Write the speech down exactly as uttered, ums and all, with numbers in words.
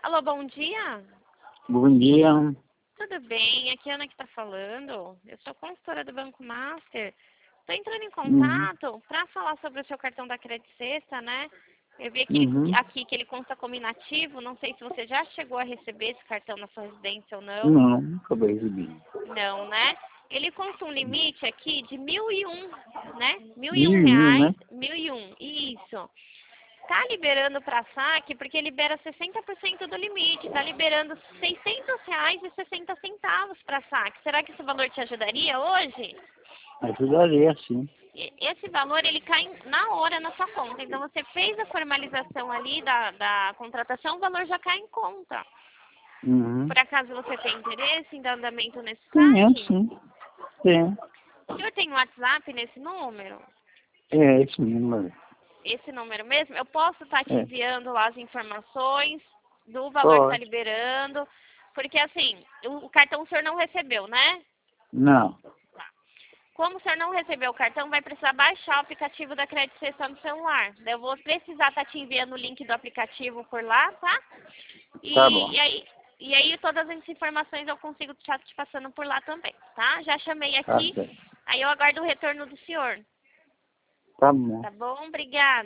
Alô, bom dia. Bom dia. Tudo bem? Aqui é a Ana que está falando. Eu sou consultora do Banco Master. Estou entrando em Uhum. contato para falar sobre o seu cartão da Credit Sexta, né? Eu vi aqui, Uhum. aqui que ele consta como inativo. Não sei se você já chegou a receber esse cartão na sua residência ou não. Não, acabei de vir. Não, né? Ele consta um limite aqui de mil e um, né? Mil e Mil um e um, reais. né? Mil e um, isso. Tá liberando para saque porque libera sessenta por cento do limite. Tá liberando seiscentos reais e sessenta centavos para saque. Será que esse valor te ajudaria hoje? Ajudaria, sim. E- Esse valor, ele cai na hora na sua conta. Então, você fez a formalização ali da, da contratação, o valor já cai em conta. Uhum. Por acaso você tem interesse em dar andamento nesse Tenho, saque? sim. Tenho. O senhor tem WhatsApp nesse número? É, esse número. Esse número mesmo? Eu posso estar te É. enviando lá as informações do valor que está Pode. liberando. Porque, assim, o, o cartão o senhor não recebeu, né? Não. Tá. Como o senhor não recebeu o cartão, vai precisar baixar o aplicativo da Credit Sexta no celular. Daí eu vou precisar estar te enviando o link do aplicativo por lá, tá? Tá E, bom. e aí, e aí todas as informações eu consigo estar te passando por lá também, tá? Já chamei Tá aqui, certo. aí eu aguardo o retorno do senhor. Tá bom. Tá bom? Obrigada.